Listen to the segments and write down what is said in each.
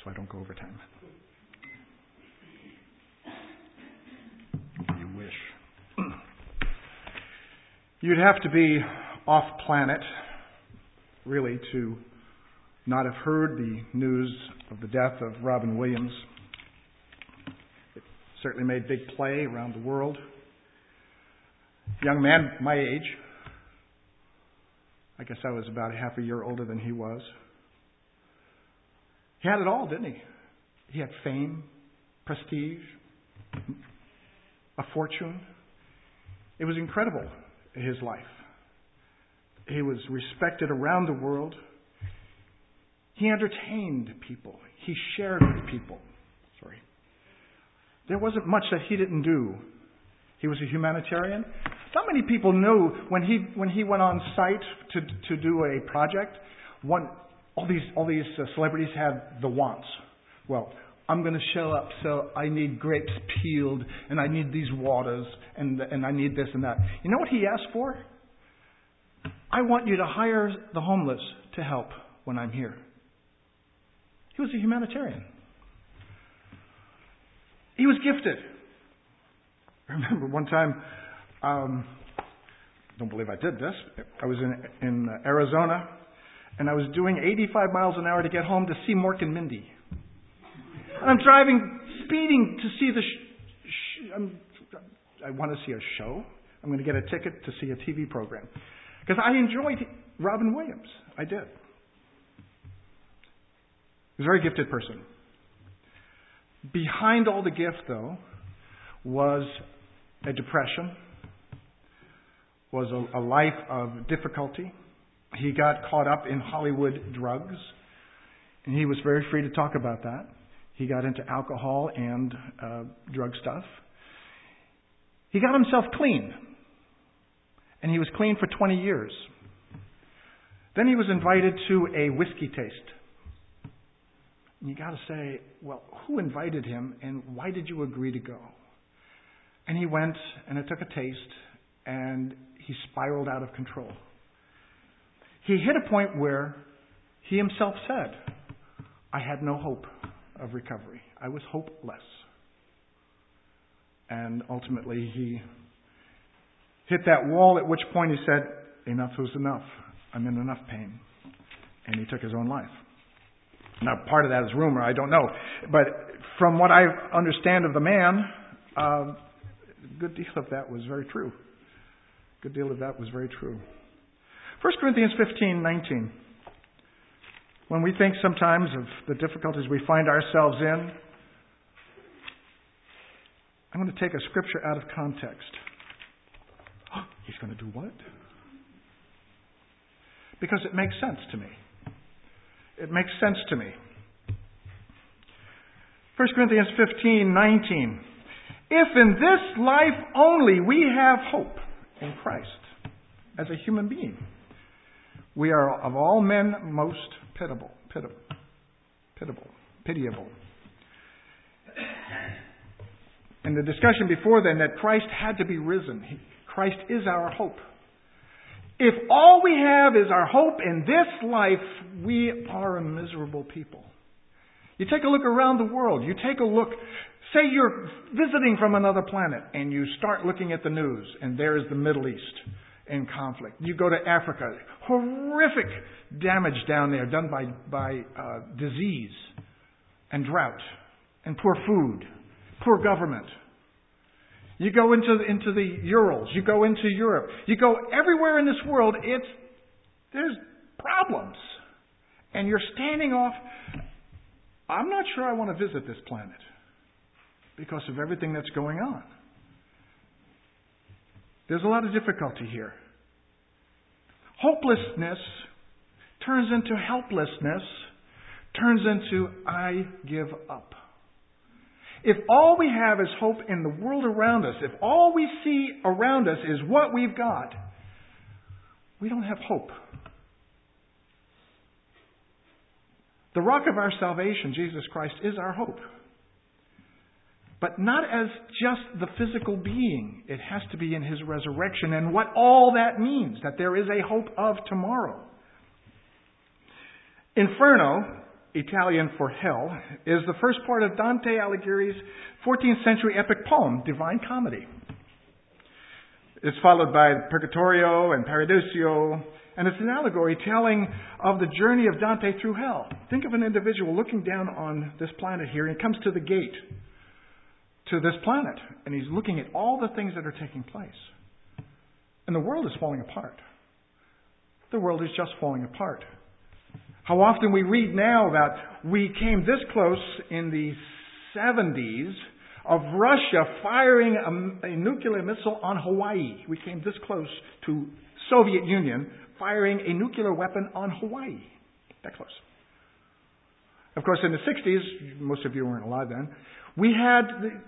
I don't go over time. You wish. You'd have to be off planet, really, to not have heard the news of the death of Robin Williams. It certainly made big play around the world. Young man my age. I guess I was about half a year older than he was. He had it all, didn't he? He had fame, prestige, a fortune. It was incredible, his life. He was respected around the world. He entertained people. He shared with people. There wasn't much that he didn't do. He was a humanitarian. Not many people knew when he went on site to do a project. All these celebrities had the wants. Well, I'm going to show up, so I need grapes peeled, and I need these waters, and I need this and that. You know what he asked for? I want you to hire the homeless to help when I'm here. He was a humanitarian. He was gifted. I remember one time, don't believe I did this. I was in Arizona, and I was doing 85 miles an hour to get home to see Mork and Mindy. And I'm speeding to see I want to see a show. I'm going to get a ticket to see a TV program. Because I enjoyed Robin Williams. I did. He was a very gifted person. Behind all the gift, though, was a depression, was a life of difficulty. He got caught up in Hollywood drugs, and he was very free to talk about that. He got into alcohol and drug stuff. He got himself clean, and he was clean for 20 years. Then he was invited to a whiskey taste. And you got to say, well, who invited him, and why did you agree to go? And he went, and it took a taste, and he spiraled out of control. He hit a point where he himself said, I had no hope of recovery. I was hopeless. And ultimately he hit that wall, at which point he said, enough was enough. I'm in enough pain. And he took his own life. Now, part of that is rumor, I don't know. But from what I understand of the man, a good deal of that was very true. A good deal of that was very true. 1 Corinthians 15:19. When we think sometimes of the difficulties we find ourselves in, I'm going to take a scripture out of context. He's going to do what? Because it makes sense to me. It makes sense to me. 1 Corinthians 15:19. If in this life only we have hope in Christ as a human being, we are of all men most pitiable. In the discussion before then, that Christ had to be risen. Christ is our hope. If all we have is our hope in this life, we are a miserable people. You take a look around the world. You take a look. Say you're visiting from another planet and you start looking at the news, and there's the Middle East in conflict. You go to Africa. Horrific damage down there done by disease and drought and poor food, poor government. You go into the Urals. You go into Europe. You go everywhere in this world. There's problems. And you're standing off. I'm not sure I want to visit this planet because of everything that's going on. There's a lot of difficulty here. Hopelessness turns into helplessness, turns into I give up. If all we have is hope in the world around us, if all we see around us is what we've got, we don't have hope. The rock of our salvation, Jesus Christ, is our hope. But not as just the physical being. It has to be in His resurrection and what all that means, that there is a hope of tomorrow. Inferno Italian for hell, is the first part of Dante Alighieri's 14th century epic poem, Divine Comedy. It's followed by Purgatorio and Paradiso, and it's an allegory telling of the journey of Dante through hell. Think of an individual looking down on this planet here, and he comes to the gate to this planet, and he's looking at all the things that are taking place. And the world is falling apart. The world is just falling apart. How often we read now that we came this close in the 70s of Russia firing a nuclear missile on Hawaii. We came this close to Soviet Union firing a nuclear weapon on Hawaii. That close. Of course, in the 60s, most of you weren't alive then, we had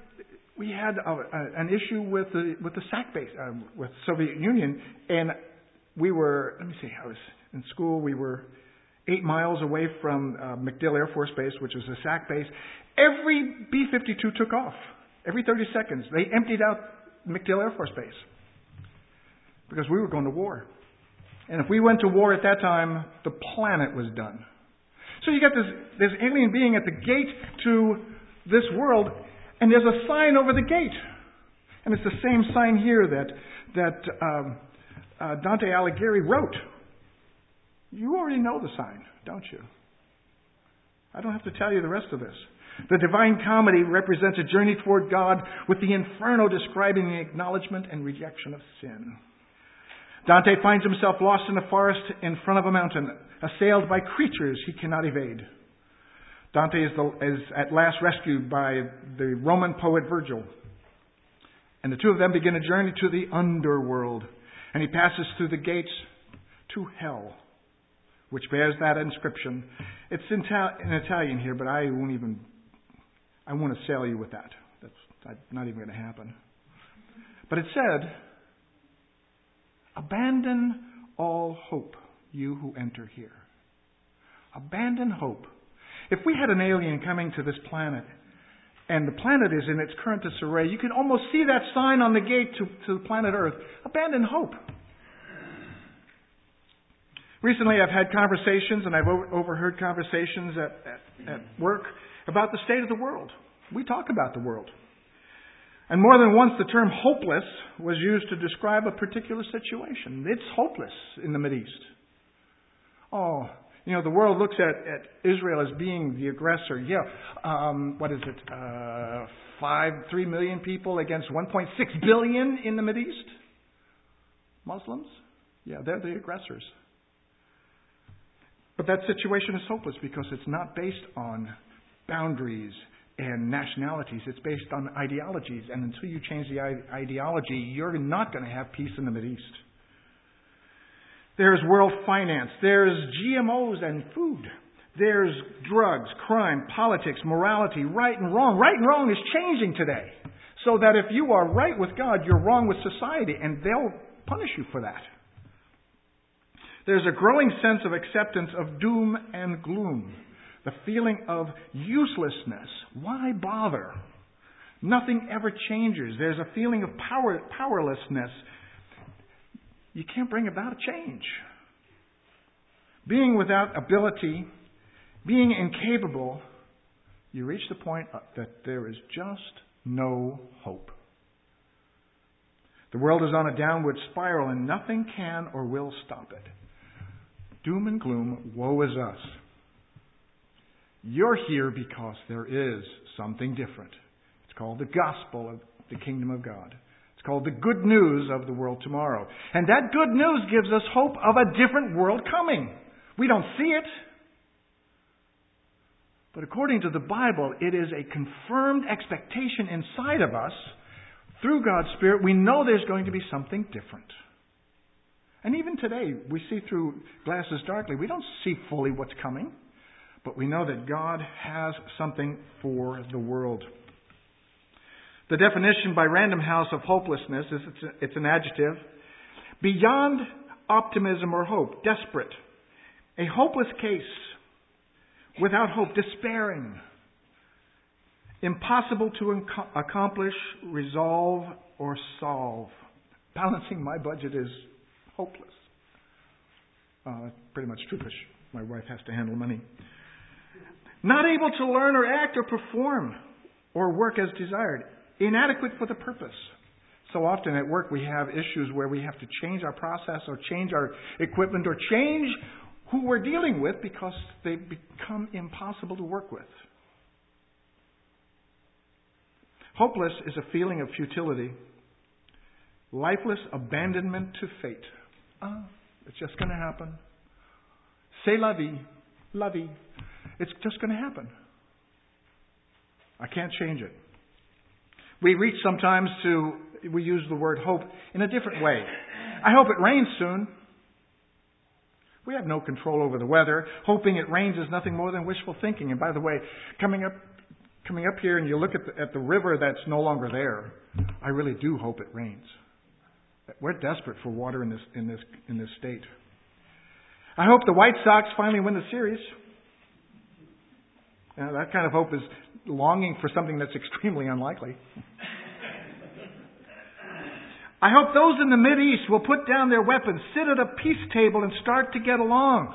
an issue with the SAC base, with Soviet Union, and we were, I was in school, we were 8 miles away from MacDill Air Force Base, which was a SAC base. Every B-52 took off. Every 30 seconds. They emptied out MacDill Air Force Base because we were going to war. And if we went to war at that time, the planet was done. So you got this alien being at the gate to this world, and there's a sign over the gate. And it's the same sign here that Dante Alighieri wrote. You already know the sign, don't you? I don't have to tell you the rest of this. The Divine Comedy represents a journey toward God, with the Inferno describing the acknowledgement and rejection of sin. Dante finds himself lost in a forest in front of a mountain, assailed by creatures he cannot evade. Dante is at last rescued by the Roman poet Virgil. And the two of them begin a journey to the underworld. And he passes through the gates to hell, which bears that inscription. It's in Italian here, but I want to sell you with that. That's not even going to happen. But it said, abandon all hope, you who enter here. Abandon hope. If we had an alien coming to this planet, and the planet is in its current disarray, you can almost see that sign on the gate to the planet Earth. Abandon hope. Recently, I've had conversations, and I've overheard conversations at work about the state of the world. We talk about the world. And more than once, the term hopeless was used to describe a particular situation. It's hopeless in the Mideast. Oh, the world looks at Israel as being the aggressor. What is it? 3 million people against 1.6 billion in the Mideast? Muslims? Yeah, they're the aggressors. But that situation is hopeless because it's not based on boundaries and nationalities. It's based on ideologies. And until you change the ideology, you're not going to have peace in the Mideast. There's world finance. There's GMOs and food. There's drugs, crime, politics, morality, right and wrong. Right and wrong is changing today. So that if you are right with God, you're wrong with society. And they'll punish you for that. There's a growing sense of acceptance of doom and gloom. The feeling of uselessness. Why bother? Nothing ever changes. There's a feeling of powerlessness. You can't bring about a change. Being without ability, being incapable, you reach the point that there is just no hope. The world is on a downward spiral and nothing can or will stop it. Doom and gloom, woe is us. You're here because there is something different. It's called the gospel of the kingdom of God. It's called the good news of the world tomorrow. And that good news gives us hope of a different world coming. We don't see it. But according to the Bible, it is a confirmed expectation inside of us. Through God's Spirit, we know there's going to be something different. And even today, we see through glasses darkly. We don't see fully what's coming. But we know that God has something for the world. The definition by Random House of hopelessness is it's an adjective. Beyond optimism or hope. Desperate. A hopeless case. Without hope. Despairing. Impossible to accomplish, resolve, or solve. Balancing my budget is hopeless. Pretty much true because my wife has to handle money. Not able to learn or act or perform or work as desired. Inadequate for the purpose. So often at work we have issues where we have to change our process or change our equipment or change who we're dealing with because they've become impossible to work with. Hopeless is a feeling of futility. Lifeless abandonment to fate. It's just going to happen. C'est la vie. La vie. It's just going to happen. I can't change it. We reach sometimes we use the word hope in a different way. I hope it rains soon. We have no control over the weather. Hoping it rains is nothing more than wishful thinking. And by the way, coming up here and you look at the river that's no longer there, I really do hope it rains. We're desperate for water in this state. I hope the White Sox finally win the series. That kind of hope is longing for something that's extremely unlikely. I hope those in the Mideast will put down their weapons, sit at a peace table, and start to get along.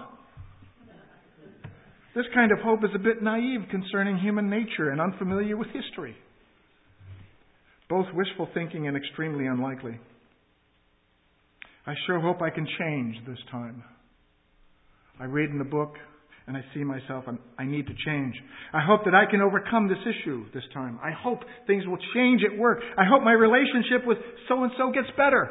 This kind of hope is a bit naive concerning human nature and unfamiliar with history. Both wishful thinking and extremely unlikely. I sure hope I can change this time. I read in the book and I see myself and I need to change. I hope that I can overcome this issue this time. I hope things will change at work. I hope my relationship with so-and-so gets better.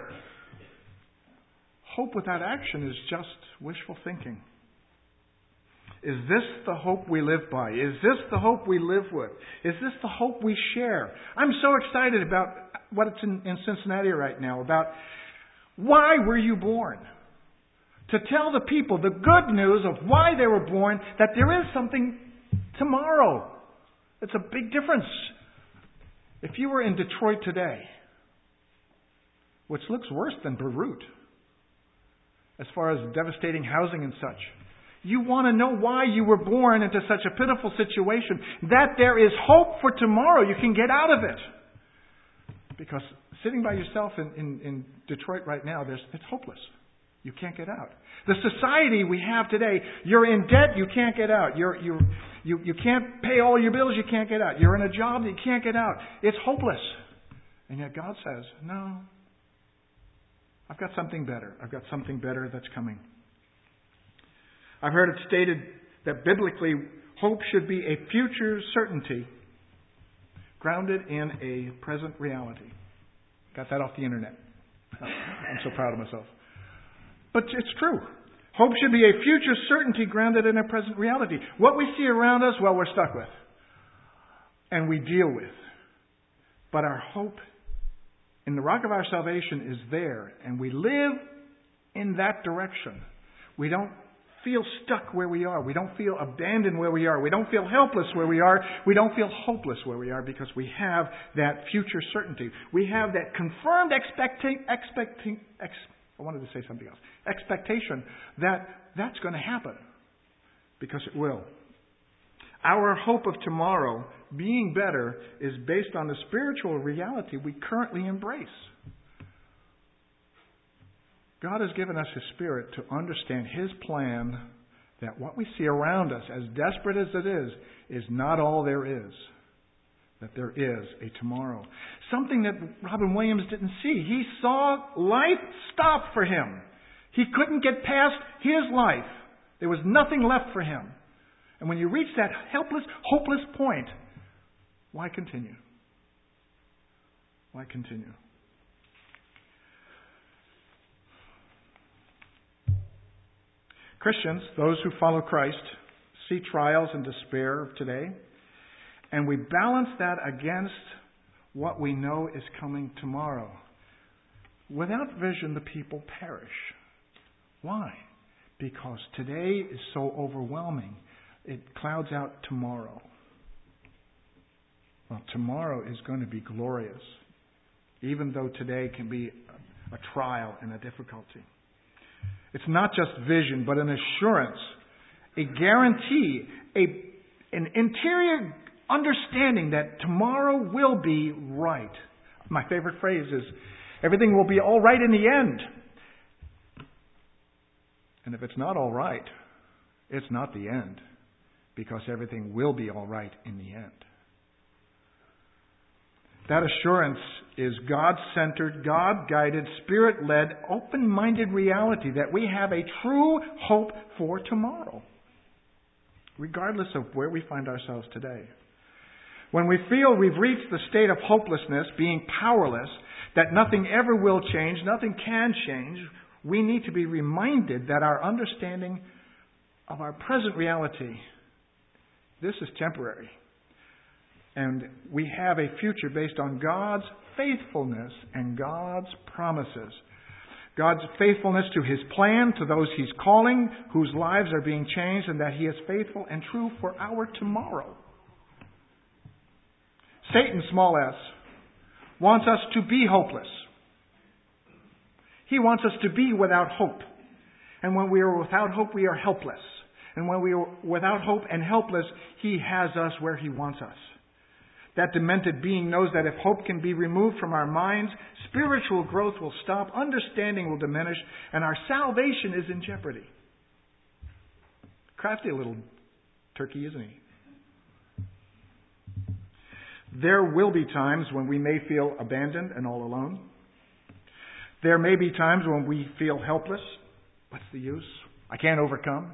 Hope without action is just wishful thinking. Is this the hope we live by? Is this the hope we live with? Is this the hope we share? I'm so excited about what's in Cincinnati right now, about why were you born? To tell the people the good news of why they were born, that there is something tomorrow. It's a big difference. If you were in Detroit today, which looks worse than Beirut, as far as devastating housing and such, you want to know why you were born into such a pitiful situation, that there is hope for tomorrow. You can get out of it. Because sitting by yourself in Detroit right now, it's hopeless. You can't get out. The society we have today, you're in debt, you can't get out. You can't pay all your bills, you can't get out. You're in a job that you can't get out. It's hopeless. And yet God says, no, I've got something better. I've got something better that's coming. I've heard it stated that biblically, hope should be a future certainty grounded in a present reality. Got that off the internet. I'm so proud of myself. But it's true. Hope should be a future certainty grounded in a present reality. What we see around us, well, we're stuck with. And we deal with. But our hope in the rock of our salvation is there. And we live in that direction. We don't feel stuck where we are. We don't feel abandoned where we are. We don't feel helpless where we are. We don't feel hopeless where we are because we have that future certainty. We have that confirmed expectation that that's going to happen because it will. Our hope of tomorrow being better is based on the spiritual reality we currently embrace. God has given us His Spirit to understand His plan that what we see around us, as desperate as it is not all there is. That there is a tomorrow. Something that Robin Williams didn't see. He saw life stop for him. He couldn't get past his life. There was nothing left for him. And when you reach that helpless, hopeless point, why continue? Why continue? Christians, those who follow Christ, see trials and despair today, and we balance that against what we know is coming tomorrow. Without vision, the people perish. Why? Because today is so overwhelming. It clouds out tomorrow. Well, tomorrow is going to be glorious, even though today can be a trial and a difficulty. It's not just vision, but an assurance, a guarantee, an interior understanding that tomorrow will be right. My favorite phrase is, everything will be all right in the end. And if it's not all right, it's not the end. because everything will be all right in the end. That assurance is God-centered, God-guided, Spirit-led, open-minded reality that we have a true hope for tomorrow, regardless of where we find ourselves today. When we feel we've reached the state of hopelessness, being powerless, that nothing ever will change, nothing can change, we need to be reminded that our understanding of our present reality, this is temporary. And we have a future based on God's faithfulness and God's promises. God's faithfulness to His plan, to those He's calling, whose lives are being changed, and that He is faithful and true for our tomorrow. Satan, small s, wants us to be hopeless. He wants us to be without hope. And when we are without hope, we are helpless. And when we are without hope and helpless, he has us where he wants us. That demented being knows that if hope can be removed from our minds, spiritual growth will stop, understanding will diminish, and our salvation is in jeopardy. Crafty little turkey, isn't he? There will be times when we may feel abandoned and all alone. There may be times when we feel helpless. What's the use? I can't overcome.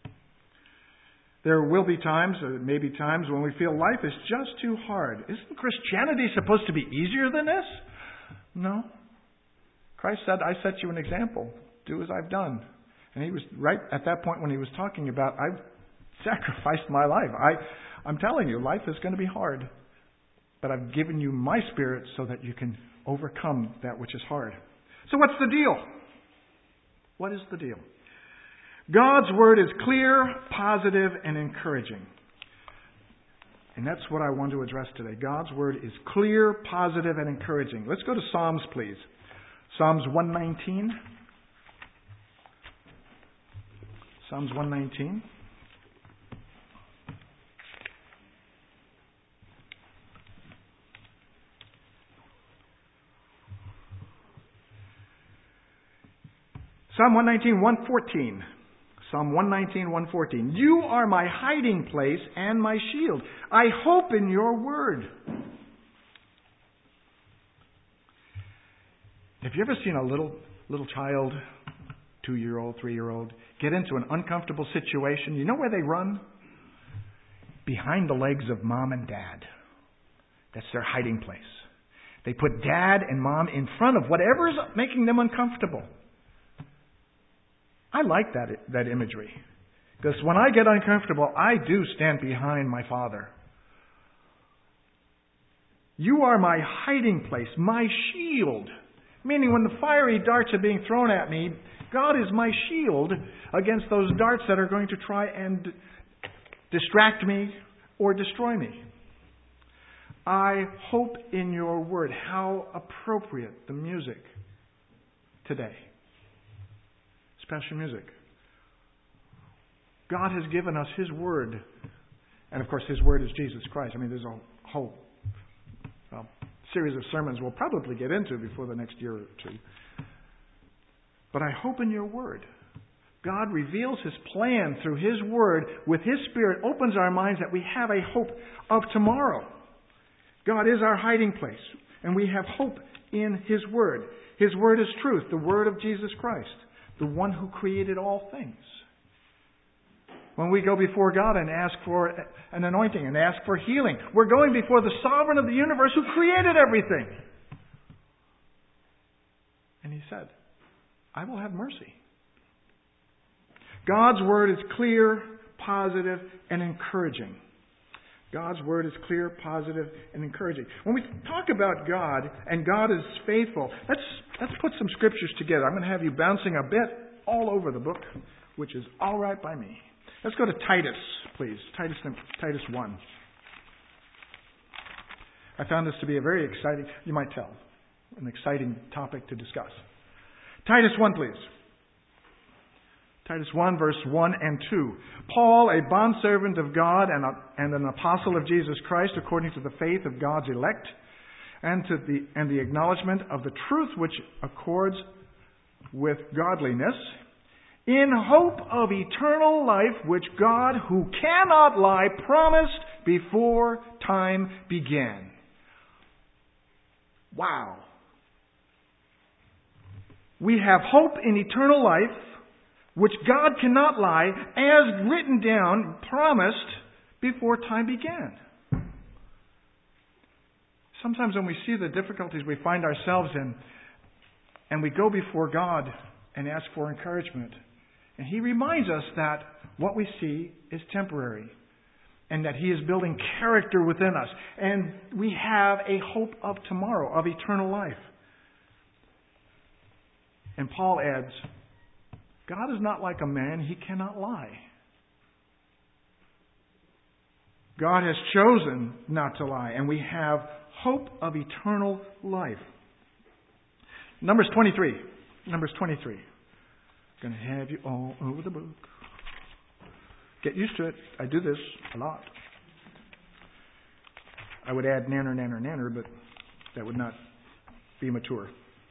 There will be times, or maybe times, when we feel life is just too hard. Isn't Christianity supposed to be easier than this? No. Christ said, I set you an example. Do as I've done. And he was right at that point when he was talking about, I've sacrificed my life. I'm telling you, life is going to be hard. But I've given you my Spirit so that you can overcome that which is hard. So what's the deal? What is the deal? God's Word is clear, positive, and encouraging. And that's what I want to address today. God's Word is clear, positive, and encouraging. Let's go to Psalms, please. Psalms 119. Psalms 119. Psalm 119, 114. Psalm 119, 114. You are my hiding place and my shield. I hope in your word. Have you ever seen a little child, 2-year-old, 3-year-old, get into an uncomfortable situation? You know where they run? Behind the legs of mom and dad. That's their hiding place. They put dad and mom in front of whatever's making them uncomfortable. I like that imagery. Because when I get uncomfortable, I do stand behind my Father. You are my hiding place, my shield. Meaning when the fiery darts are being thrown at me, God is my shield against those darts that are going to try and distract me or destroy me. I hope in your word. How appropriate the music today. Special music. God has given us His Word. And of course, His Word is Jesus Christ. I mean, there's a whole series of sermons we'll probably get into before the next year or two. But I hope in your Word. God reveals His plan through His Word with His Spirit, opens our minds that we have a hope of tomorrow. God is our hiding place, and we have hope in His Word. His Word is truth, the Word of Jesus Christ, the one who created all things. When we go before God and ask for an anointing and ask for healing, we're going before the sovereign of the universe who created everything. And He said, I will have mercy. God's Word is clear, positive, and encouraging. God's Word is clear, positive, and encouraging. When we talk about God and God is faithful, let's put some scriptures together. I'm going to have you bouncing a bit all over the book, which is all right by me. Let's go to Titus, please. Titus 1. I found this to be a very exciting, you might tell, an exciting topic to discuss. Titus 1, please. Titus 1, verse 1 and 2. Paul, a bondservant of God and an apostle of Jesus Christ, according to the faith of God's elect, and the acknowledgement of the truth which accords with godliness, in hope of eternal life, which God, who cannot lie, promised before time began. Wow. We have hope in eternal life, which God cannot lie, as written down, promised before time began. Sometimes when we see the difficulties we find ourselves in, and we go before God and ask for encouragement, and He reminds us that what we see is temporary, and that He is building character within us, and we have a hope of tomorrow, of eternal life. And Paul adds, God is not like a man, He cannot lie. God has chosen not to lie, and we have hope of eternal life. Numbers 23. Numbers 23. Going to have you all over the book. Get used to it. I do this a lot. I would add nanner, nanner, nanner, but that would not be mature.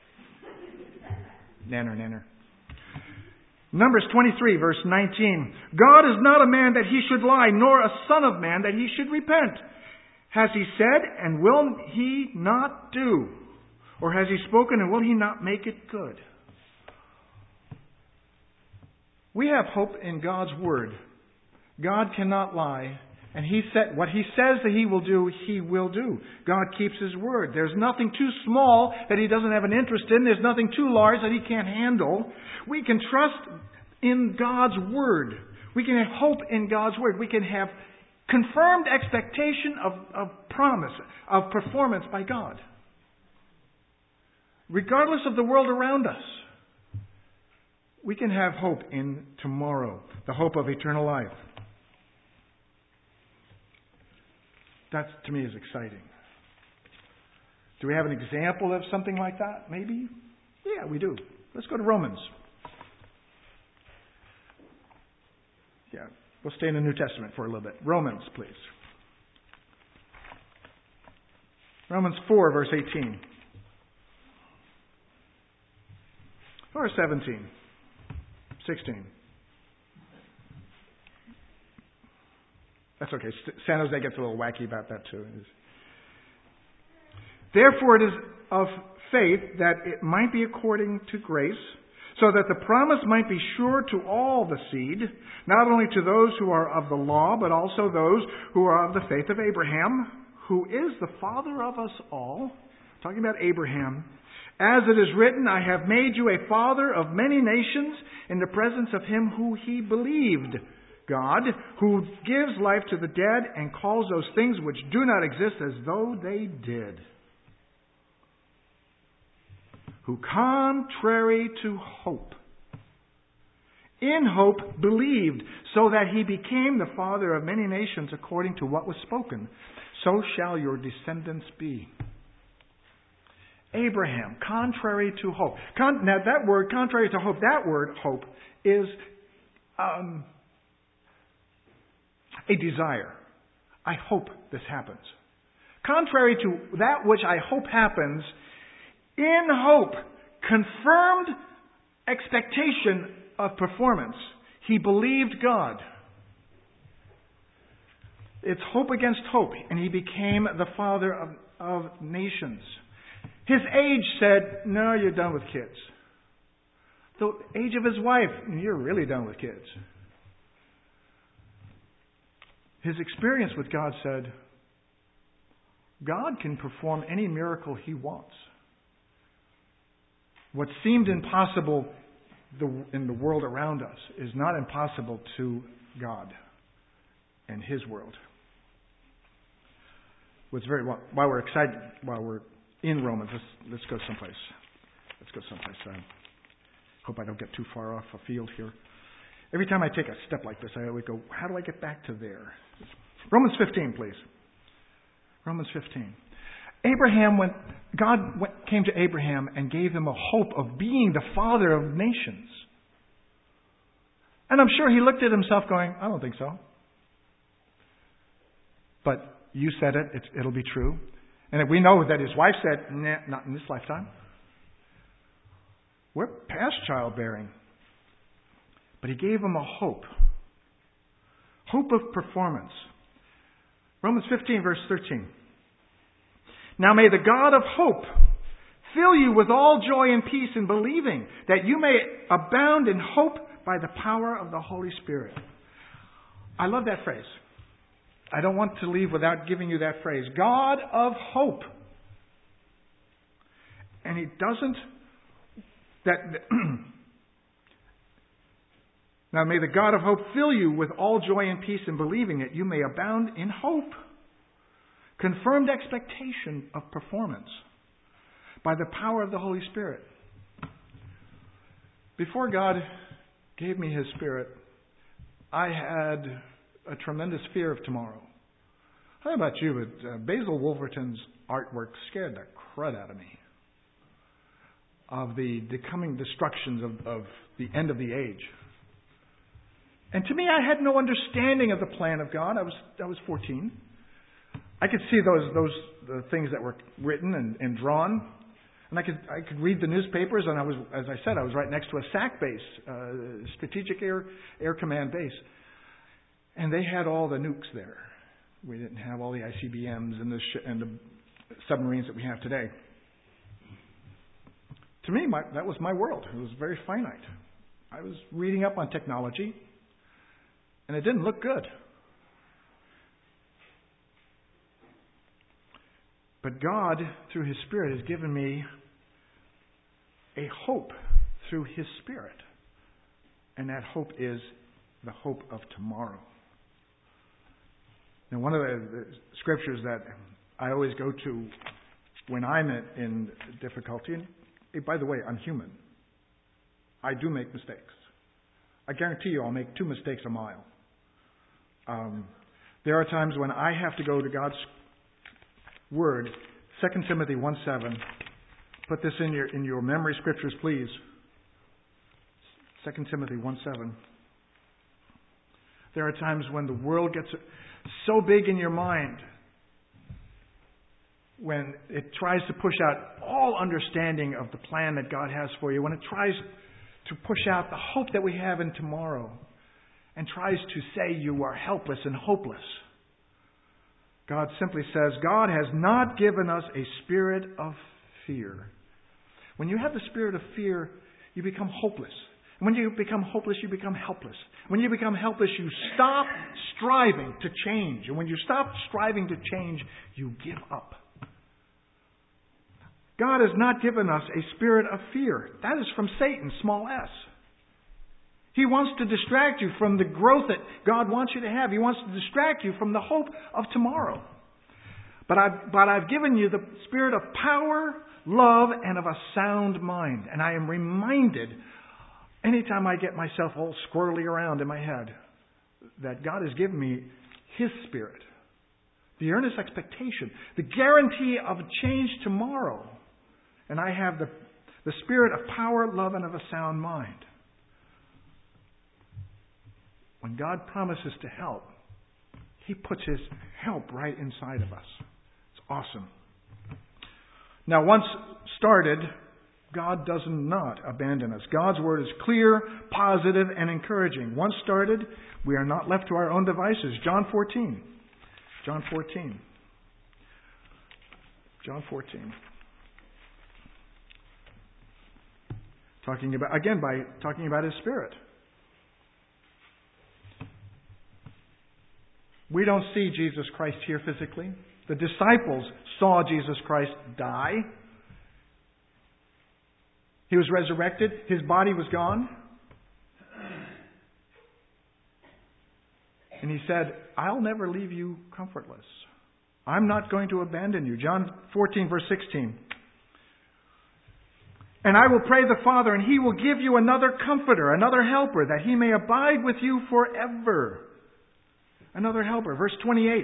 Nanner, nanner. Numbers 23, verse 19. God is not a man that He should lie, nor a son of man that He should repent. Has He said, and will He not do? Or has He spoken, and will He not make it good? We have hope in God's Word. God cannot lie, and He said what He says that He will do, He will do. God keeps His Word. There's nothing too small that He doesn't have an interest in. There's nothing too large that He can't handle. We can trust in God's Word. We can have hope in God's Word. We can have confirmed expectation of promise, of performance by God. Regardless of the world around us, we can have hope in tomorrow, the hope of eternal life. That, to me, is exciting. Do we have an example of something like that? Maybe? Yeah, we do. Let's go to Romans. Yeah, we'll stay in the New Testament for a little bit. Romans, please. Romans 4, verse 18. Or 17. 16. That's okay. San Jose gets a little wacky about that too. Therefore it is of faith that it might be according to grace, so that the promise might be sure to all the seed, not only to those who are of the law, but also those who are of the faith of Abraham, who is the father of us all. Talking about Abraham. As it is written, I have made you a father of many nations in the presence of him who he believed, God, who gives life to the dead and calls those things which do not exist as though they did. Who, contrary to hope, in hope believed, so that he became the father of many nations according to what was spoken. So shall your descendants be. Abraham, contrary to hope. Now that word, contrary to hope, that word, hope, is a desire. I hope this happens. Contrary to that which I hope happens, in hope, confirmed expectation of performance, he believed God. It's hope against hope, and he became the father of nations. His age said, no, you're done with kids. The age of his wife, you're really done with kids. His experience with God said, God can perform any miracle he wants. What seemed impossible in the world around us is not impossible to God and his world. While we're excited, while we're in Romans, let's go someplace. Let's go someplace. I hope I don't get too far off a field here. Every time I take a step like this, I always go, how do I get back to there? Romans 15, please. Romans 15. God came to Abraham and gave him a hope of being the father of nations. And I'm sure he looked at himself going, I don't think so. But you said it, it'll be true. And we know that his wife said, nah, not in this lifetime. We're past childbearing. But He gave them a hope. Hope of performance. Romans 15, verse 13. Now may the God of hope fill you with all joy and peace in believing, that you may abound in hope by the power of the Holy Spirit. I love that phrase. I don't want to leave without giving you that phrase. God of hope. And He doesn't... Now may the God of hope fill you with all joy and peace in believing, that you may abound in hope. Confirmed expectation of performance by the power of the Holy Spirit. Before God gave me His Spirit, I had a tremendous fear of tomorrow. I don't know about you, but Basil Wolverton's artwork scared the crud out of me. Of the coming destructions of the end of the age. And to me, I had no understanding of the plan of God. I was 14. I could see those things that were written and drawn, and I could read the newspapers. And I was, as I said, I was right next to a SAC base, Strategic Air Command base, and they had all the nukes there. We didn't have all the ICBMs and the submarines that we have today. To me, that was my world. It was very finite. I was reading up on technology, and it didn't look good. But God, through His Spirit, has given me a hope through His Spirit. And that hope is the hope of tomorrow. Now, one of the scriptures that I always go to when I'm in difficulty, and by the way, I'm human. I do make mistakes. I guarantee you I'll make 2 mistakes a mile. There are times when I have to go to God's Word, 2 Timothy 1:7. Put this in your memory scriptures, please. 2 Timothy 1:7. There are times when the world gets so big in your mind, when it tries to push out all understanding of the plan that God has for you, when it tries to push out the hope that we have in tomorrow, and tries to say you are helpless and hopeless, God simply says, God has not given us a spirit of fear. When you have the spirit of fear, you become hopeless. And when you become hopeless, you become helpless. When you become helpless, you stop striving to change. And when you stop striving to change, you give up. God has not given us a spirit of fear. That is from Satan, small s. He wants to distract you from the growth that God wants you to have. He wants to distract you from the hope of tomorrow. But I've given you the spirit of power, love, and of a sound mind. And I am reminded, anytime I get myself all squirrely around in my head, that God has given me His Spirit. The earnest expectation, the guarantee of a change tomorrow. And I have the spirit of power, love, and of a sound mind. When God promises to help, He puts His help right inside of us. It's awesome. Now, once started, God does not abandon us. God's Word is clear, positive, and encouraging. Once started, we are not left to our own devices. John 14. John 14. John 14. Talking about His Spirit. We don't see Jesus Christ here physically. The disciples saw Jesus Christ die. He was resurrected. His body was gone. And He said, I'll never leave you comfortless. I'm not going to abandon you. John 14, verse 16. And I will pray the Father, and He will give you another comforter, another helper, that He may abide with you forever. Another helper. Verse 28.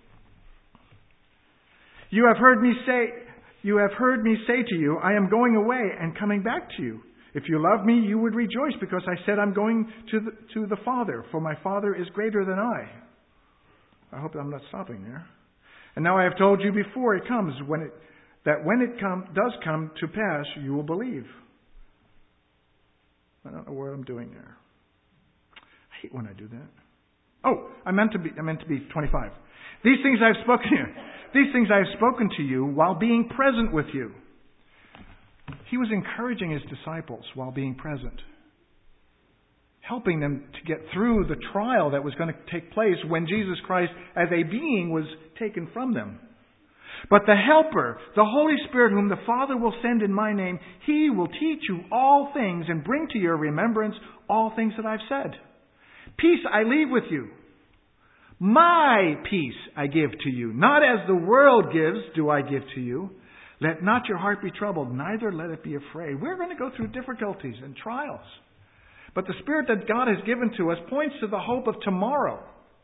You have heard me say to you, I am going away and coming back to you. If you love me, you would rejoice, because I said I'm going to the Father, for my Father is greater than I. I hope I'm not stopping there. And now I have told you before it comes, when it does come to pass, you will believe. I don't know what I'm doing there. hate when I do that. Oh, I meant to be 25. These things I have spoken to you while being present with you. He was encouraging his disciples while being present, helping them to get through the trial that was going to take place when Jesus Christ as a being was taken from them. But the Helper, the Holy Spirit, whom the Father will send in my name, He will teach you all things and bring to your remembrance all things that I've said. Peace I leave with you. My peace I give to you. Not as the world gives do I give to you. Let not your heart be troubled, neither let it be afraid. We're going to go through difficulties and trials. But the Spirit that God has given to us points to the hope of tomorrow.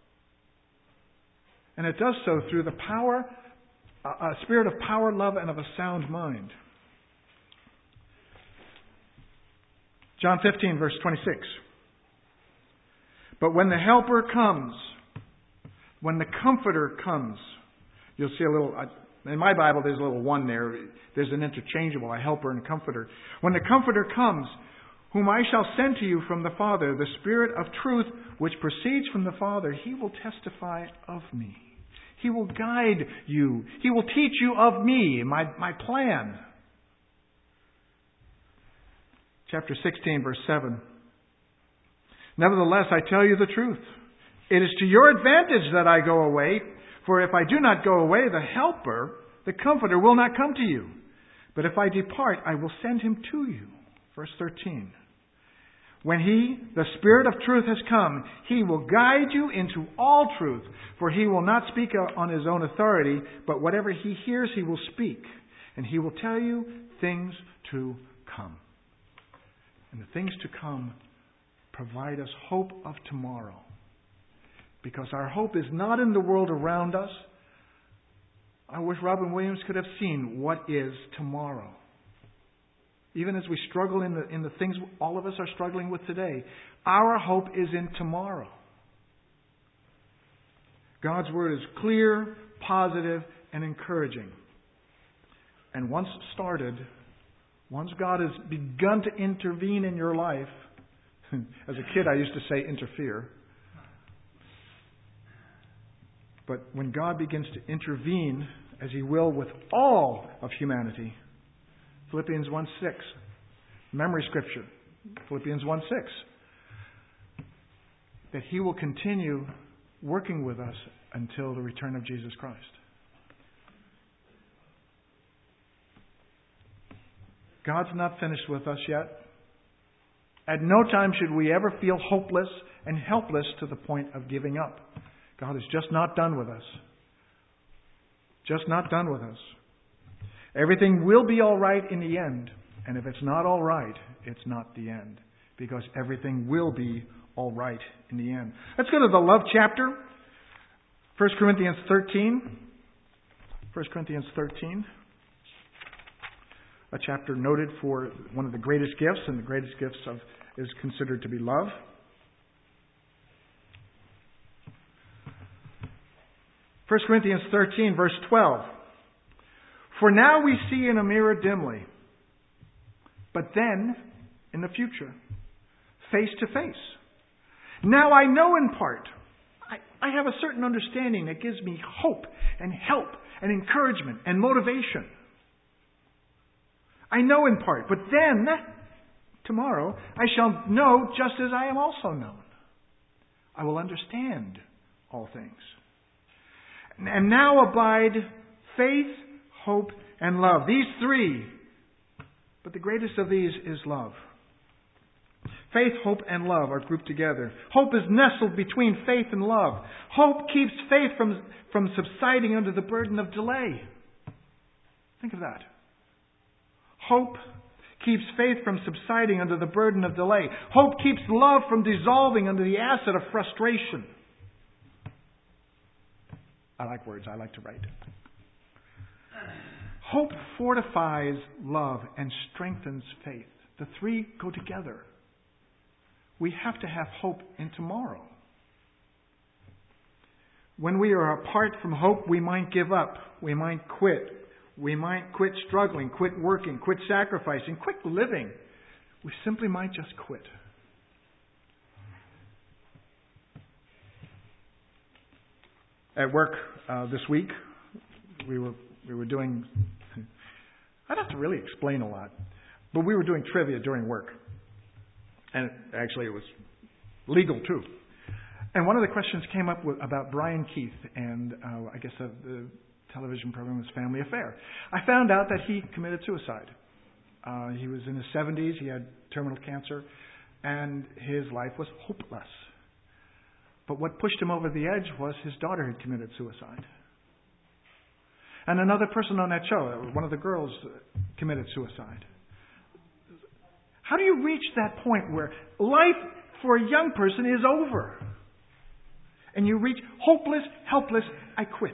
And it does so through the power, a spirit of power, love, and of a sound mind. John 15, verse 26. But when the Helper comes, when the Comforter comes, you'll see a little, in my Bible there's a little one there. There's an interchangeable, a Helper and a Comforter. When the Comforter comes, whom I shall send to you from the Father, the Spirit of truth, which proceeds from the Father, He will testify of me. He will guide you. He will teach you of me, my plan. Chapter 16, verse 7. Nevertheless, I tell you the truth. It is to your advantage that I go away, for if I do not go away, the Helper, the Comforter, will not come to you. But if I depart, I will send Him to you. Verse 13. When He, the Spirit of truth, has come, He will guide you into all truth, for He will not speak on His own authority, but whatever He hears He will speak, and He will tell you things to come. And the things to come provide us hope of tomorrow. Because our hope is not in the world around us. I wish Robin Williams could have seen what is tomorrow. Even as we struggle in the things all of us are struggling with today, our hope is in tomorrow. God's Word is clear, positive, and encouraging. And once started, once God has begun to intervene in your life, as a kid I used to say interfere, but when God begins to intervene, as He will with all of humanity, Philippians 1:6, memory scripture, Philippians 1:6, that He will continue working with us until the return of Jesus Christ. God's not finished with us yet. At no time should we ever feel hopeless and helpless to the point of giving up. God is just not done with us. Just not done with us. Everything will be all right in the end. And if it's not all right, it's not the end. Because everything will be all right in the end. Let's go to the love chapter. 1 Corinthians 13. 1 Corinthians 13. A chapter noted for one of the greatest gifts, and the greatest gifts is considered to be love. 1 Corinthians 13, verse 12. For now we see in a mirror dimly, but then in the future, face to face. Now I know in part. I have a certain understanding that gives me hope and help and encouragement and motivation. I know in part, but then, tomorrow, I shall know just as I am also known. I will understand all things. And now abide faith, hope, and love. These three. But the greatest of these is love. Faith, hope, and love are grouped together. Hope is nestled between faith and love. Hope keeps faith from subsiding under the burden of delay. Think of that. Hope keeps faith from subsiding under the burden of delay. Hope keeps love from dissolving under the acid of frustration. I like words. I like to write. Hope fortifies love and strengthens faith. The three go together. We have to have hope in tomorrow. When we are apart from hope, we might give up. We might quit. We might quit struggling, quit working, quit sacrificing, quit living. We simply might just quit. At work this week, we were doing. I'd have to really explain a lot, but we were doing trivia during work, and actually it was legal too. And one of the questions came up about Brian Keith, and I guess the television program was Family Affair. I found out that he committed suicide. He was in his 70s. He had terminal cancer, and his life was hopeless. But what pushed him over the edge was his daughter had committed suicide. And another person on that show, one of the girls, committed suicide. How do you reach that point where life for a young person is over? And you reach hopeless, helpless, I quit.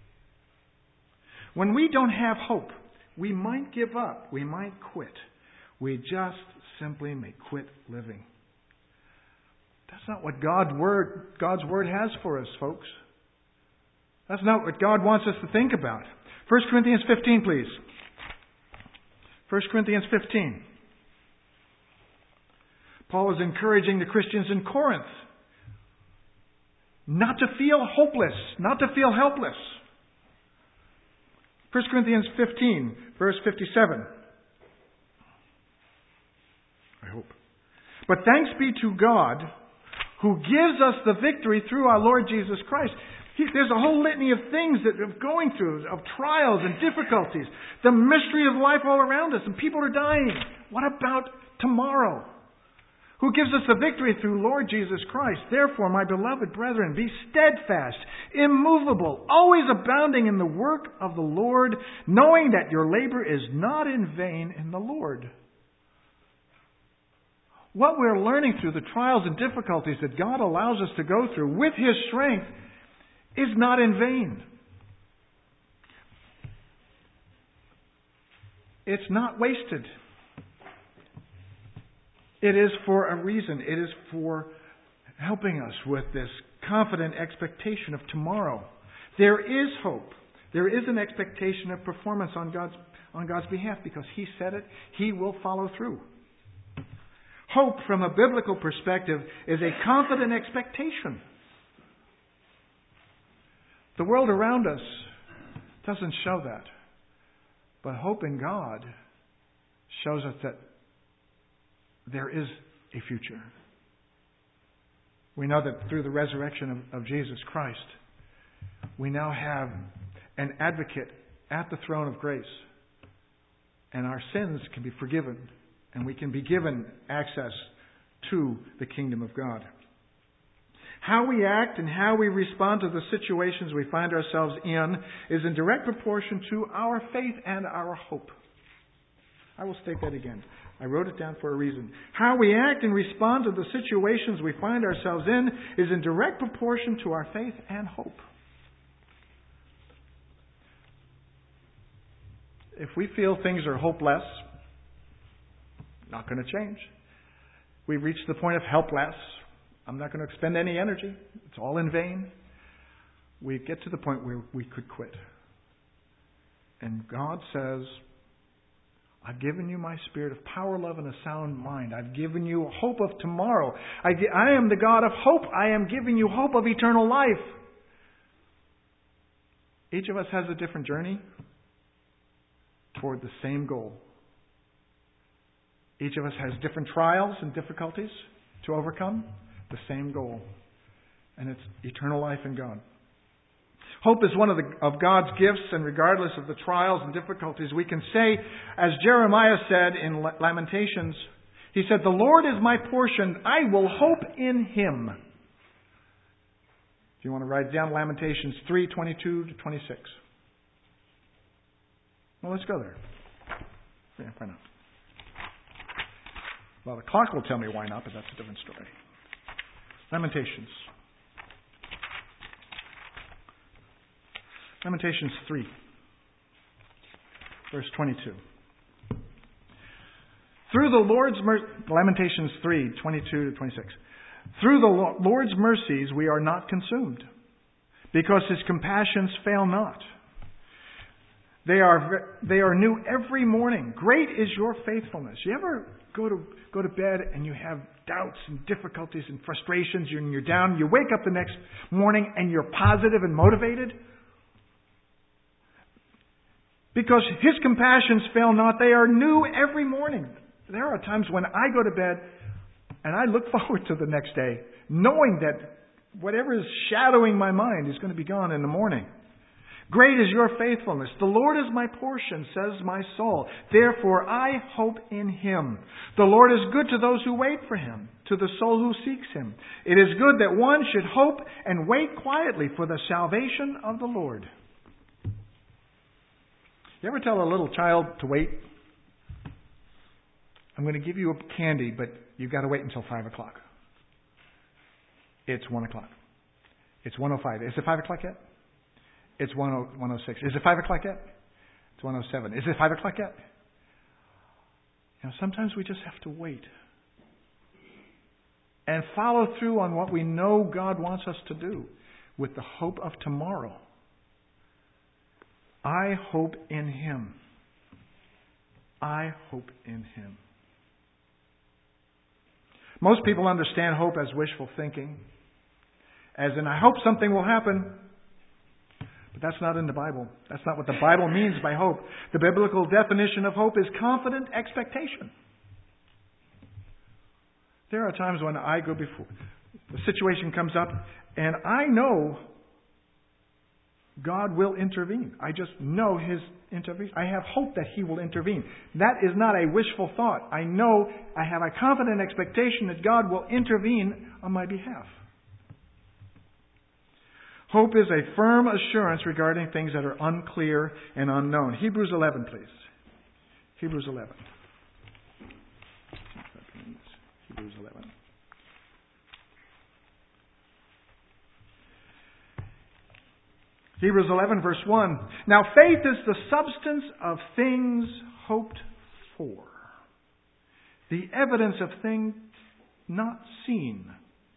When we don't have hope, we might give up. We might quit. We just simply may quit living. That's not what God's Word has for us, folks. That's not what God wants us to think about. 1 Corinthians 15, please. 1 Corinthians 15. Paul is encouraging the Christians in Corinth not to feel hopeless, not to feel helpless. 1 Corinthians 15, verse 57. I hope. But thanks be to God who gives us the victory through our Lord Jesus Christ. There's a whole litany of things that we're going through, of trials and difficulties. The mystery of life all around us, and people are dying. What about tomorrow? Who gives us the victory through Lord Jesus Christ. Therefore, my beloved brethren, be steadfast, immovable, always abounding in the work of the Lord, knowing that your labor is not in vain in the Lord. What we're learning through the trials and difficulties that God allows us to go through with His strength is not in vain. It's not wasted. It is for a reason. It is for helping us with this confident expectation of tomorrow. There is hope. There is an expectation of performance on God's behalf because He said it. He will follow through. Hope from a biblical perspective is a confident expectation. The world around us doesn't show that. But hope in God shows us that there is a future. We know that through the resurrection of Jesus Christ, we now have an advocate at the throne of grace. And our sins can be forgiven. And we can be given access to the kingdom of God. How we act and how we respond to the situations we find ourselves in is in direct proportion to our faith and our hope. I will state that again. I wrote it down for a reason. How we act and respond to the situations we find ourselves in is in direct proportion to our faith and hope. If we feel things are hopeless, not going to change. We've reached the point of helpless. I'm not going to expend any energy. It's all in vain. We get to the point where we could quit. And God says, I've given you my spirit of power, love, and a sound mind. I've given you hope of tomorrow. I am the God of hope. I am giving you hope of eternal life. Each of us has a different journey toward the same goal. Each of us has different trials and difficulties to overcome. The same goal. And it's eternal life in God. Hope is one of God's gifts, and regardless of the trials and difficulties, we can say, as Jeremiah said in Lamentations, he said, "The Lord is my portion, I will hope in Him." If you want to write down Lamentations 3:22 to 26. Well, let's go there. Yeah, why not? Well, the clock will tell me why not, but that's a different story. Lamentations. Lamentations 3, verse 22. Through the Lord's Lamentations 3, 22 to 26. Through the Lord's mercies we are not consumed, because His compassions fail not. They are new every morning. Great is your faithfulness. You ever go to bed and you have doubts and difficulties and frustrations and you're down? You wake up the next morning and you're positive and motivated? Because His compassions fail not. They are new every morning. There are times when I go to bed and I look forward to the next day, knowing that whatever is shadowing my mind is going to be gone in the morning. Great is your faithfulness. The Lord is my portion, says my soul. Therefore I hope in Him. The Lord is good to those who wait for Him, to the soul who seeks Him. It is good that one should hope and wait quietly for the salvation of the Lord. You ever tell a little child to wait? I'm going to give you a candy, but you've got to wait until 5 o'clock. It's 1 o'clock. It's 1:05. Is it 5 o'clock yet? It's 1:06. Is it 5 o'clock yet? It's 1:07. Is it 5 o'clock yet? Sometimes we just have to wait. And follow through on what we know God wants us to do with the hope of tomorrow. I hope in Him. I hope in Him. Most people understand hope as wishful thinking. As in, I hope something will happen. But that's not in the Bible. That's not what the Bible means by hope. The biblical definition of hope is confident expectation. There are times when I go before, the situation comes up, and I know God will intervene. I just know His intervention. I have hope that He will intervene. That is not a wishful thought. I know I have a confident expectation that God will intervene on my behalf. Hope is a firm assurance regarding things that are unclear and unknown. Hebrews 11, please. Hebrews 11. Hebrews 11. Hebrews 11, verse 1. Now faith is the substance of things hoped for, the evidence of things not seen.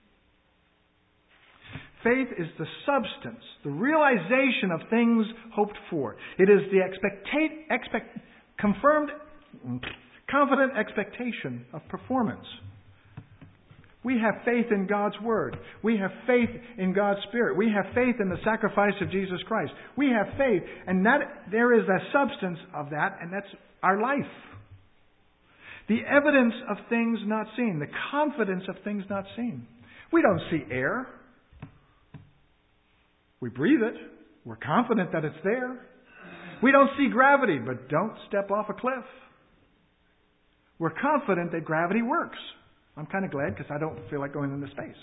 Faith is the substance, the realization of things hoped for. It is the confirmed, confident expectation of performance. We have faith in God's Word. We have faith in God's Spirit. We have faith in the sacrifice of Jesus Christ. We have faith, and that there is a substance of that, and that's our life. The evidence of things not seen, the confidence of things not seen. We don't see air. We breathe it. We're confident that it's there. We don't see gravity, but don't step off a cliff. We're confident that gravity works. I'm kind of glad because I don't feel like going into space.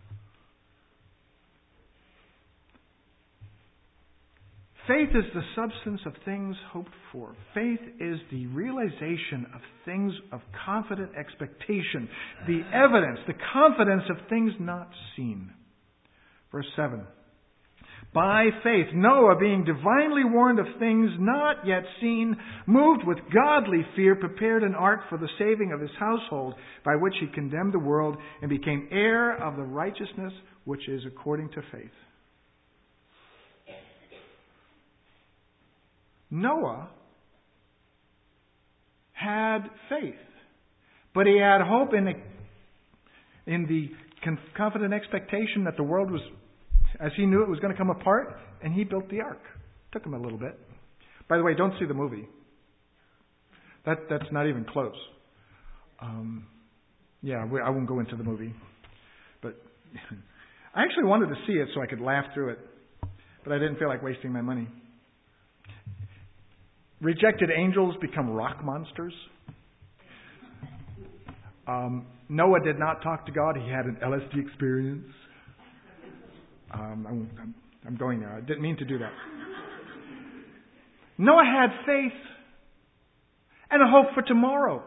Faith is the substance of things hoped for. Faith is the realization of things of confident expectation. The evidence, the confidence of things not seen. Verse 7. By faith, Noah, being divinely warned of things not yet seen, moved with godly fear, prepared an ark for the saving of his household, by which he condemned the world and became heir of the righteousness which is according to faith. Noah had faith, but he had hope in the confident expectation that the world was, as he knew it was going to come apart, and he built the ark. Took him a little bit. By the way, don't see the movie. That's not even close. I won't go into the movie. But I actually wanted to see it so I could laugh through it. But I didn't feel like wasting my money. Rejected angels become rock monsters. Noah did not talk to God. He had an LSD experience. I'm going there. I didn't mean to do that. Noah had faith and a hope for tomorrow.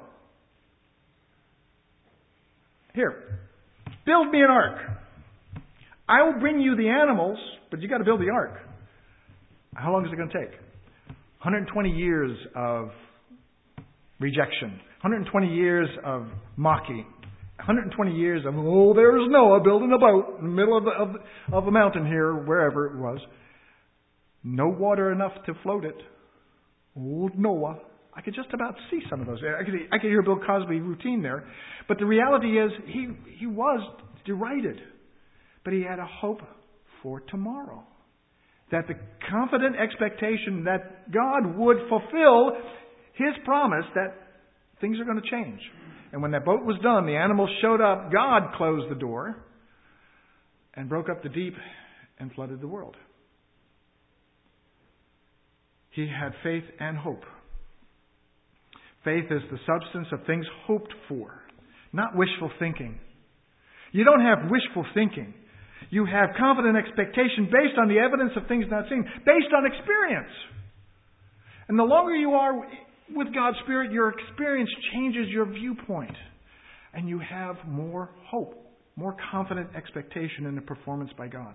Here, build me an ark. I will bring you the animals, but you got to build the ark. How long is it going to take? 120 years of rejection. 120 years of mocking. 120 years of, there's Noah building a boat in the middle of a mountain here, wherever it was. No water enough to float it. Old Noah. I could just about see some of those. I could hear Bill Cosby routine there. But the reality is he was derided. But he had a hope for tomorrow. That the confident expectation that God would fulfill His promise that things are going to change. And when that boat was done, the animals showed up, God closed the door and broke up the deep and flooded the world. He had faith and hope. Faith is the substance of things hoped for, not wishful thinking. You don't have wishful thinking. You have confident expectation based on the evidence of things not seen, based on experience. And the longer you are with God's Spirit, your experience changes your viewpoint. And you have more hope, more confident expectation in the performance by God.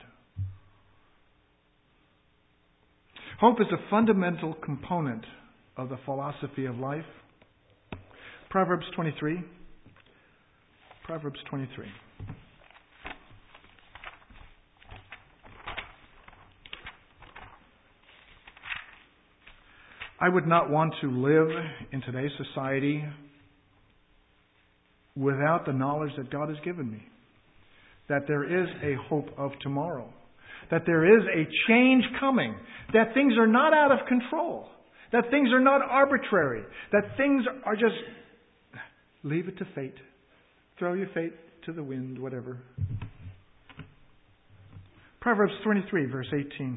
Hope is a fundamental component of the philosophy of life. Proverbs 23. Proverbs 23. I would not want to live in today's society without the knowledge that God has given me. That there is a hope of tomorrow. That there is a change coming. That things are not out of control. That things are not arbitrary. That things are just, leave it to fate. Throw your fate to the wind, whatever. Proverbs 23, verse 18.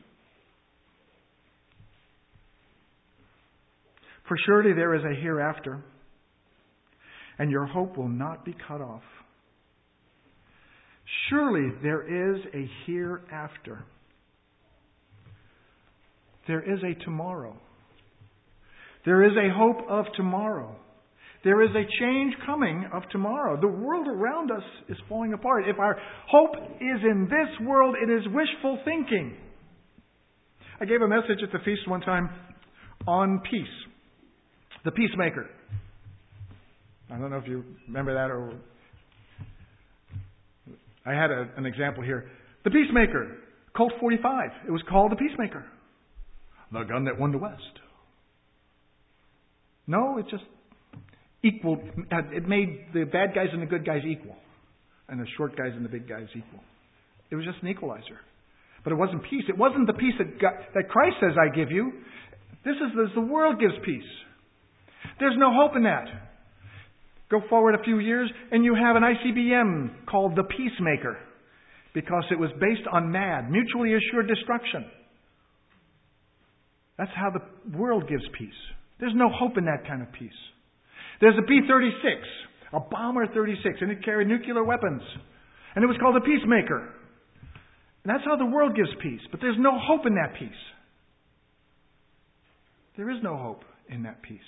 For surely there is a hereafter, and your hope will not be cut off. Surely there is a hereafter. There is a tomorrow. There is a hope of tomorrow. There is a change coming of tomorrow. The world around us is falling apart. If our hope is in this world, it is wishful thinking. I gave a message at the feast one time on peace. The peacemaker. I don't know if you remember that, or I had an example here. The peacemaker, Colt 45. It was called the peacemaker. The gun that won the West. No, it just equaled. It made the bad guys and the good guys equal, and the short guys and the big guys equal. It was just an equalizer. But it wasn't peace. It wasn't the peace that Christ says, I give you. This is the world gives peace. There's no hope in that. Go forward a few years and you have an ICBM called the Peacemaker because it was based on MAD, mutually assured destruction. That's how the world gives peace. There's no hope in that kind of peace. There's a B-36, a Bomber 36, and it carried nuclear weapons. And it was called the Peacemaker. And that's how the world gives peace. But there's no hope in that peace. There is no hope in that peace.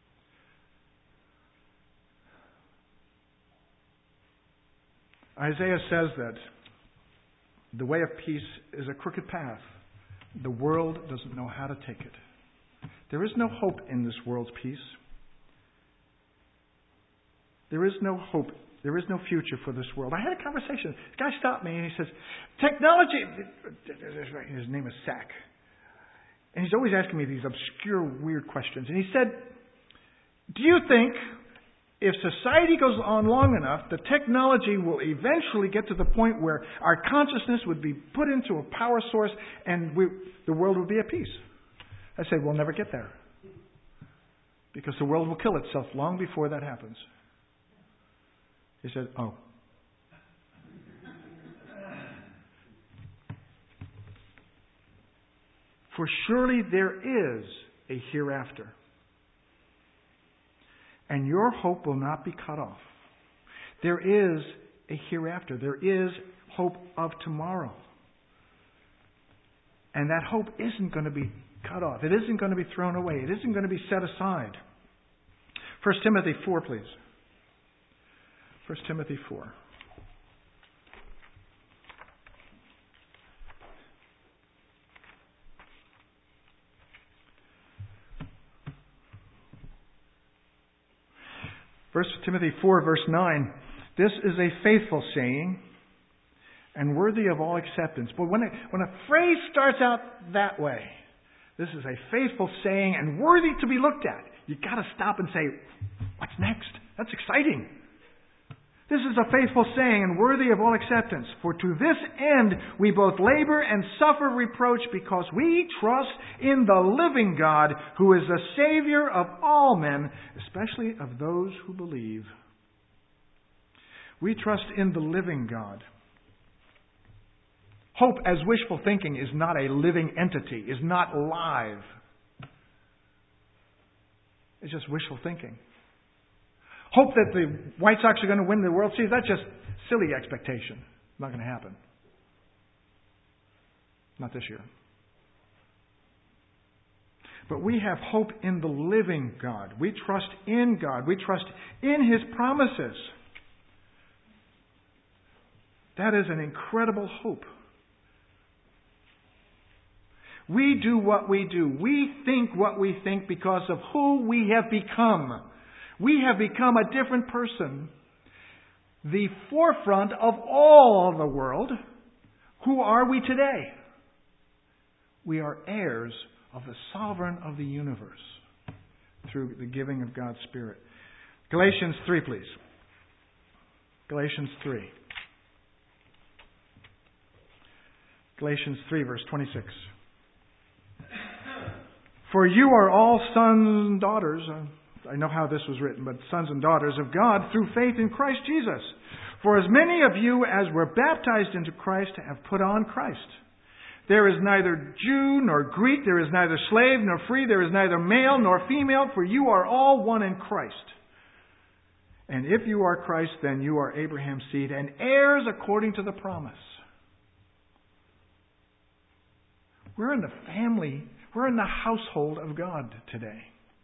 Isaiah says that the way of peace is a crooked path. The world doesn't know how to take it. There is no hope in this world's peace. There is no hope. There is no future for this world. I had a conversation. This guy stopped me and he says, technology... His name is Sack. And he's always asking me these obscure, weird questions. And he said, do you think if society goes on long enough, the technology will eventually get to the point where our consciousness would be put into a power source and the world would be at peace? I said, we'll never get there. Because the world will kill itself long before that happens. He said, oh. For surely there is a hereafter. And your hope will not be cut off. There is a hereafter. There is hope of tomorrow. And that hope isn't going to be cut off. It isn't going to be thrown away. It isn't going to be set aside. 1 Timothy 4, please. 1 Timothy 4. First Timothy 4, verse 9. This is a faithful saying and worthy of all acceptance. But when a phrase starts out that way, This is a faithful saying and worthy to be looked at. You've got to stop and say, what's next? That's exciting. This is a faithful saying and worthy of all acceptance. For to this end we both labor and suffer reproach because we trust in the living God, who is the Savior of all men, especially of those who believe. We trust in the living God. Hope as wishful thinking is not a living entity, is not live. It's just wishful thinking. Hope that the White Sox are going to win the World Series, that's just silly expectation. Not going to happen. Not this year. But we have hope in the living God. We trust in God. We trust in His promises. That is an incredible hope. We do what we do. We think what we think because of who we have become. We have become a different person. The forefront of all the world. Who are we today? We are heirs of the sovereign of the universe through the giving of God's Spirit. Galatians 3, please. Galatians 3. Galatians 3, verse 26. For you are all sons and daughters. I know how this was written, but sons and daughters of God through faith in Christ Jesus. For as many of you as were baptized into Christ have put on Christ. There is neither Jew nor Greek, there is neither slave nor free, there is neither male nor female, for you are all one in Christ. And if you are Christ, then you are Abraham's seed and heirs according to the promise. We're in the family, we're in the household of God today.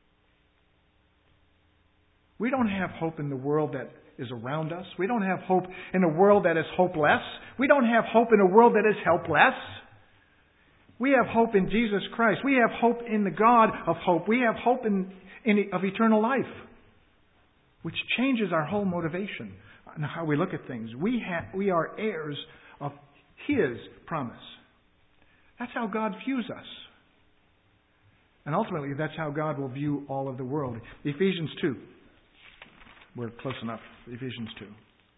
We don't have hope in the world that is around us. We don't have hope in a world that is hopeless. We don't have hope in a world that is helpless. We have hope in Jesus Christ. We have hope in the God of hope. We have hope of eternal life, which changes our whole motivation and how we look at things. We are heirs of His promise. That's how God views us. And ultimately, that's how God will view all of the world. Ephesians 2. We're close enough. Ephesians 2.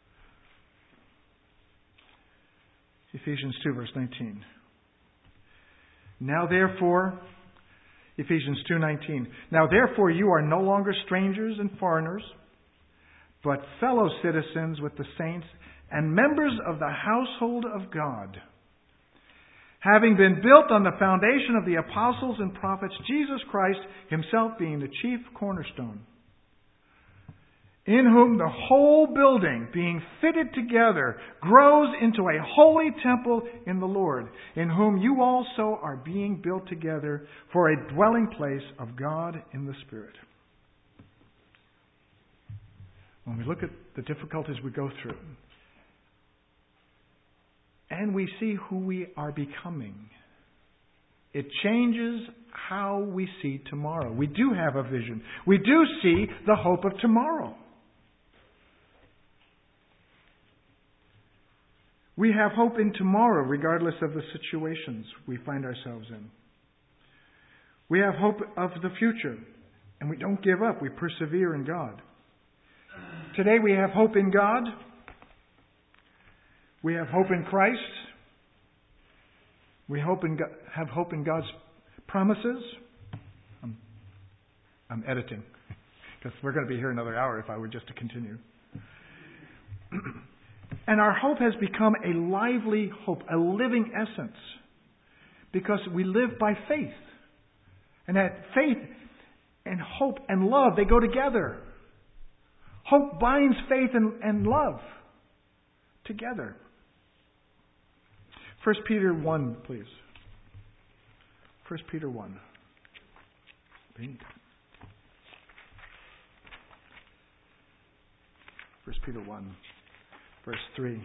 Ephesians 2, verse 19. Now therefore, Ephesians 2:19. Now therefore you are no longer strangers and foreigners, but fellow citizens with the saints and members of the household of God, having been built on the foundation of the apostles and prophets, Jesus Christ Himself being the chief cornerstone, in whom the whole building, being fitted together, grows into a holy temple in the Lord, in whom you also are being built together for a dwelling place of God in the Spirit. When we look at the difficulties we go through, and we see who we are becoming, it changes how we see tomorrow. We do have a vision. We do see the hope of tomorrow. We have hope in tomorrow, regardless of the situations we find ourselves in. We have hope of the future, and we don't give up. We persevere in God. Today we have hope in God. We have hope in Christ. We have hope in God's promises. I'm editing, because we're going to be here another hour if I were just to continue. And our hope has become a lively hope, a living essence, because we live by faith. And that faith and hope and love, they go together. Hope binds faith and love together. 1 Peter 1, please. 1 Peter 1. 1 Peter 1. Verse 3.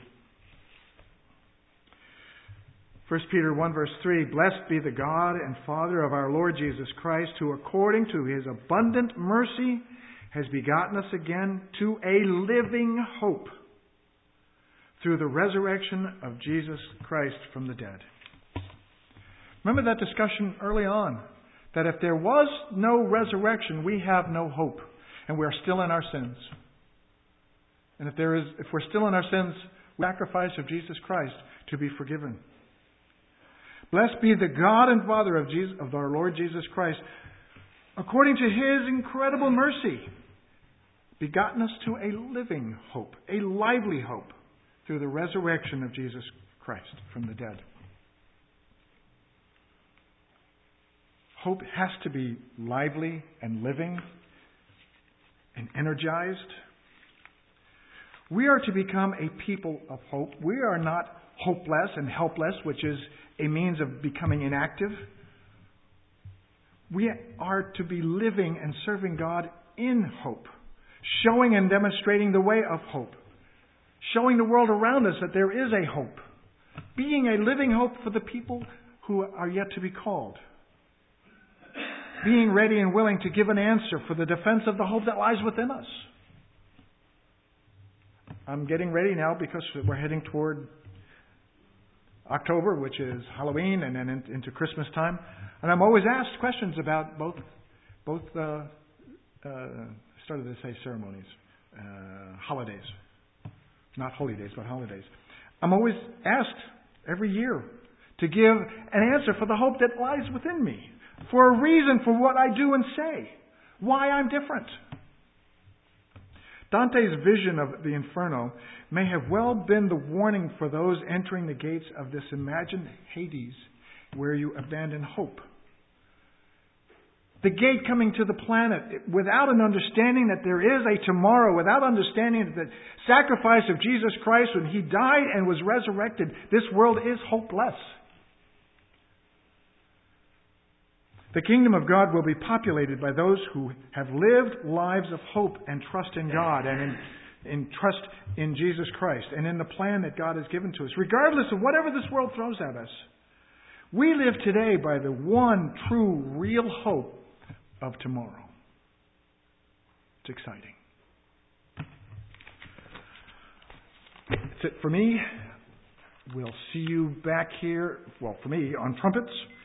1 Peter 1 verse 3. Blessed be the God and Father of our Lord Jesus Christ, who according to His abundant mercy has begotten us again to a living hope through the resurrection of Jesus Christ from the dead. Remember that discussion early on. that if there was no resurrection, we have no hope, and we are still in our sins. And if we're still in our sins, the sacrifice of Jesus Christ to be forgiven. Blessed be the God and Father of our Lord Jesus Christ, according to His incredible mercy, begotten us to a living hope, a lively hope, through the resurrection of Jesus Christ from the dead. Hope has to be lively and living and energized. We are to become a people of hope. We are not hopeless and helpless, which is a means of becoming inactive. We are to be living and serving God in hope, showing and demonstrating the way of hope, showing the world around us that there is a hope, being a living hope for the people who are yet to be called, being ready and willing to give an answer for the defense of the hope that lies within us. I'm getting ready now because we're heading toward October, which is Halloween, and then into Christmas time. And I'm always asked questions about both started to say ceremonies, holidays. Not holy days, but holidays. I'm always asked every year to give an answer for the hope that lies within me, for a reason for what I do and say, why I'm different. Dante's vision of the Inferno may have well been the warning for those entering the gates of this imagined Hades, where you abandon hope. The gate coming to the planet without an understanding that there is a tomorrow, without understanding that the sacrifice of Jesus Christ when He died and was resurrected, this world is hopeless. The kingdom of God will be populated by those who have lived lives of hope and trust in God and in trust in Jesus Christ and in the plan that God has given to us. Regardless of whatever this world throws at us, we live today by the one true, real hope of tomorrow. It's exciting. That's it for me. We'll see you back here, well, for me, on trumpets.